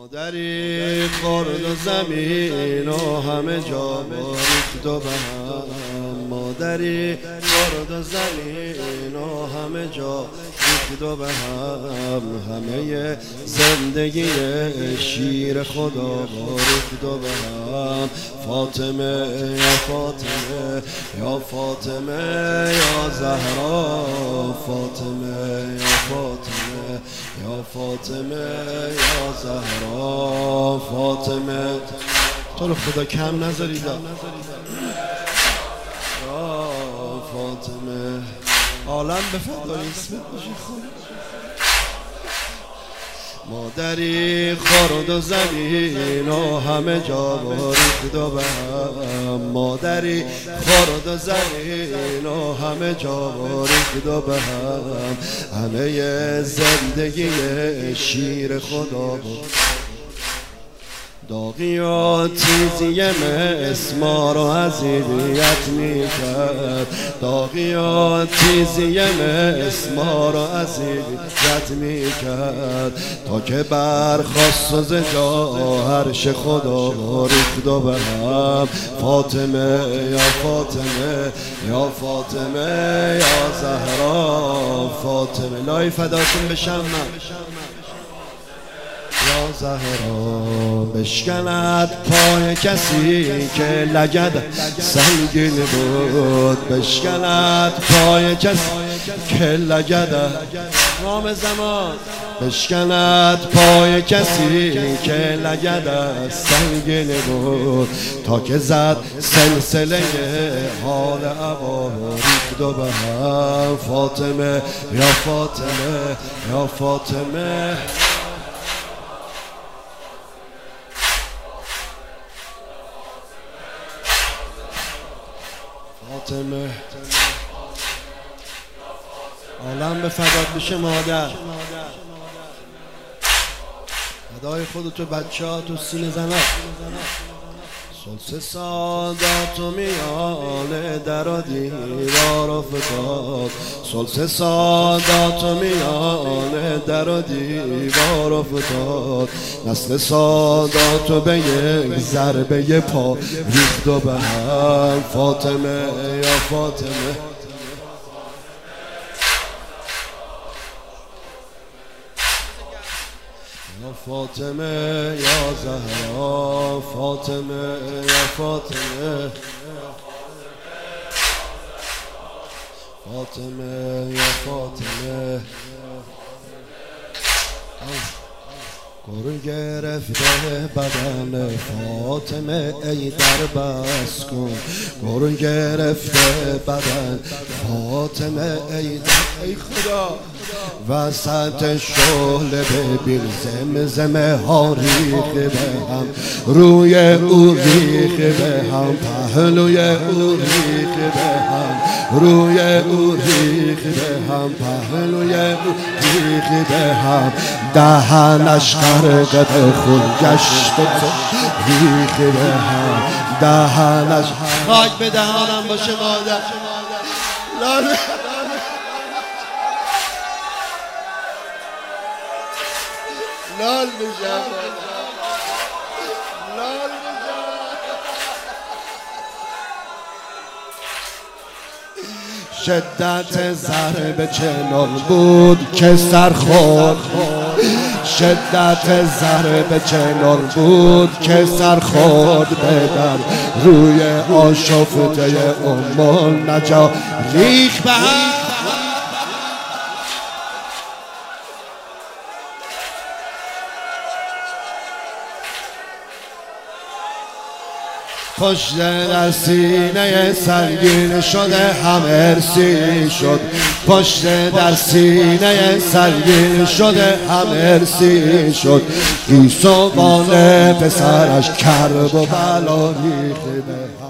مادری خورد و زمین و همه جا ریخت و به هم. مادری خورد و زمین و همه جا ریخت و به هم. همه زندگی شیر خدا ریخت و به هم. فاطمه یا فاطمه یا فاطمه یا زهرا. فاطمه یا فاطمه یا فاطمه یا زهرا. فاطمه تو رو خدا کم نذارید. فاطمه عالم به فدای اسمت باشی خود. مادری خورد و زمین و همه جا ریخت و به هم. مادری خورد و زمین و همه جا ریخت و به هم. همه زندگی شیر خدا داغی و تیزی مسمار و اذیت میکرد. داغی و تیزی مسمار و اذیت میکرد تا که برخواست و ز جا عرش خدا ریخت و به هم. فاطمه یا فاطمه یا فاطمه یا زهرا. فاطمه لای فداتون بشم من یا زهرا. بشکند پای کسی که لگد سنگین بود. بشکند پای کسی که لگد نام زمان. بشکند پای کسی که لگد سنگین بود تا که زد سلسله حال عبا ریخت و به هم. فاطمه یا فاطمه یا فاطمه فاطمه عالم به فدات بشه مادر. فدای خودتو بچه ها تو سینه زنه. سلس سادات و میان در و دیوار افتاد. سلس سادات و میان در و دیوار افتاد. نسل سادات و به یک ضربه پا ریخت و به هم. فاطمه یا فاطمه یا فاطمه یا زهرا. فاطمه یا فاطمه فاطمه یا فاطمه. گرو گرفته بدن فاطمه ای در بس کن. گرو گرفته بدن فاطمه ای در ای خدا. وسط شعله ببین زمزمه ها ریخته به هم. روی او ریخته به هم. پهلوی او ریخته به هم. روی او ریخته به هم. پهلوی او ریخته به هم. دهنش غرقه خون گشت ریخته به هم. دهنش خاک به دهانم باشه مادر. لال بشم لال بشم. شدت ضربه چنان بود که سر خورد. شدت ضربه چنان بود که سر خورد بدن. روی آشفته ام نجا ریخت به هم. پشت در سینه سنگین شده هم ارسی شد. پشت در سینه سنگین شده هم ارسی شد. گیسوان پسرش کرب و بلا ریخته به هم.